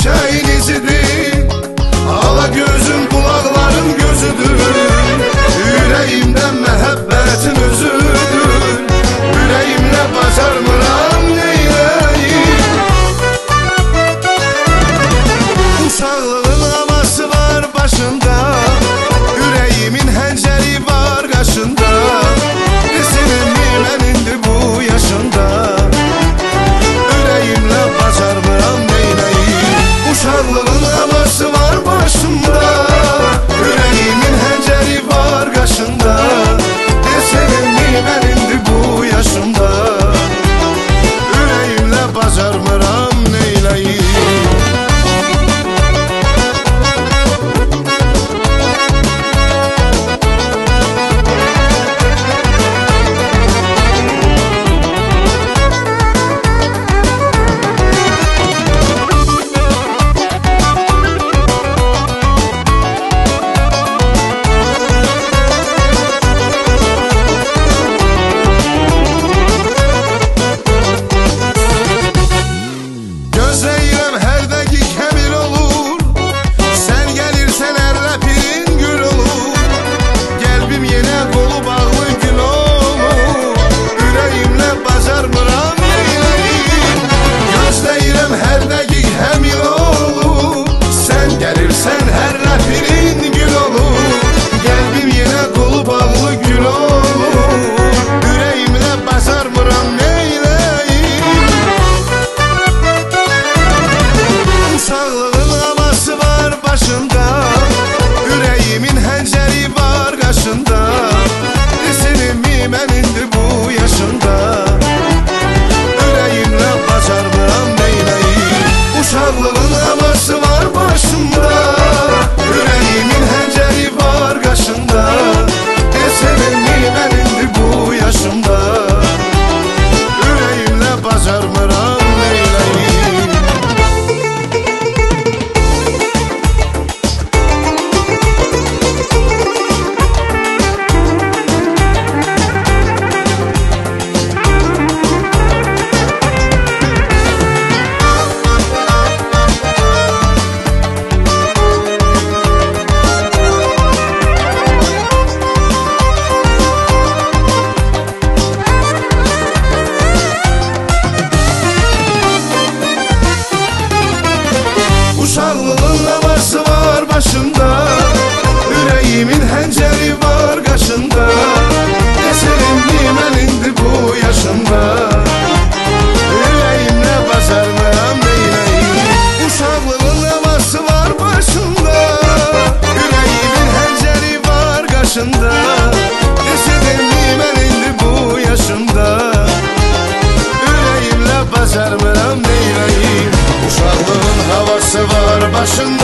çiçeğin izidir. Ala gözüm kulakların gözüdür. Yüreğimden məhəbbətin özüdür. Yüreğimle bacarmıram neyleyim. Uşaqlığın havası var başında, yüreğimin həncəri var qaşında. Desinmi mən indi bu yaşında, yüreğimle bacarmıram neyleyim. Uşaqlığın havası var başında, yüreğimin həncəri var qaşında. Desinmi mən indi bu yaşında, yüreğimle bacarmıram neyleyim. Gözləyirəm hər dəqiqə bir olur. Sən gəlirsən hər ləpin gül olur. Qəlbim yenə qolu bağlı gül olur. Ürəyimlə bacarmıram neyləyim. Gözləyirəm hər dəqiqə bir olur. Sən gəlirsən hər ləpin gül olur. Qəlbim yenə qolu bağlı gül olur. Ürəyimlə bacarmıram neyləyim. Uşaqlığın havası var başında, yüreğimin həncəri var qaşında. Desinmi mən indi bu yaşında, yüreğimlə bacarmıram neyləyim. Uşaqlığın havası var başında, yüreğimin həncəri var qaşında. Desinmi mən indi bu yaşında, yüreğimlə bacarmıram neyləyim. Uşaqlığın havası var başında, yüreğimin həncəri var qaşında. Desinmi mən indi bu yaşında, yüreğimlə bacarmıram neyləyim. Uşaqlığın havası var başında, yüreğimin həncəri var qaşında. Desinmi mən indi bu yaşında, yüreğimlə bacarmıram neyləyim. Uşaqlığın havası var başında,